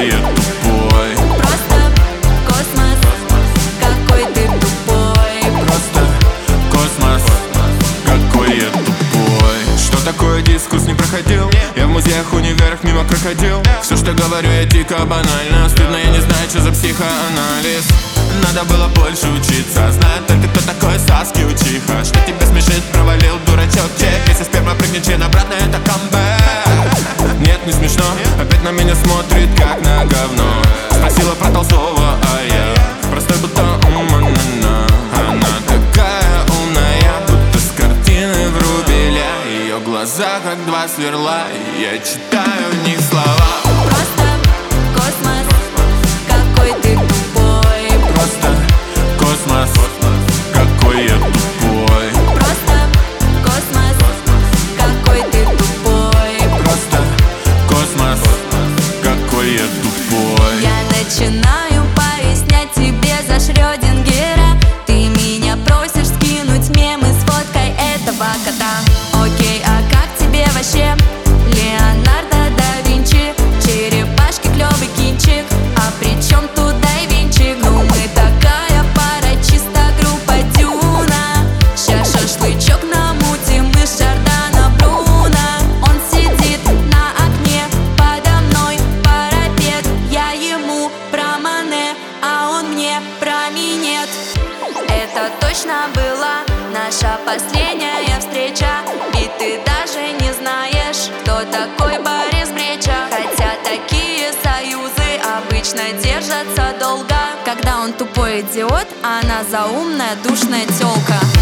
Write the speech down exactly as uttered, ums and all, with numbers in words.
какой я тупой. Просто космос, какой ты тупой. Просто космос, какой я тупой. Что такое дискус не проходил? Я в музеях, универах мимо крокодил. Все, что говорю, я дико банально. Стыдно, я не знаю, что за психоанализ. Надо было больше учиться. Знаю только, кто такой Саски Учиха. Что тебя смешит, провалил дурачок чек. Если сперма прыгнет член обратно, это камбэк. Нет, не смешно, опять на меня смотрит как на говно. Спросила про Толстого, а я простой будто уманана. Она такая умная, будто с картины врубеля. Ее глаза как два сверла, и я читаю в них слова. Просто космос, какой ты тупой. Просто космос, какой я тупой. Просто космос, какой ты тупой. Просто космос, какой я тупой. Я начинаю пояснять тебе за Шрёдингера. Ты меня просишь скинуть мемы с фоткой этого кота. Окей, а как тебе вообще Леонардо да Винчи? Черепашки, клёвый кинчик. А при чем тут дай винчик? Ну мы такая пара, чисто группа Дюна. Ща шашлычок намутим, мы с Жордано Бруно. Он сидит на окне, подо мной парапет. Я ему про Мане, а он мне про минет. Это точно была наша последняя встреча, и ты даже не знаешь, кто такой Борис Бреча. Хотя такие союзы обычно держатся долго, когда он тупой идиот, а она заумная душная тёлка.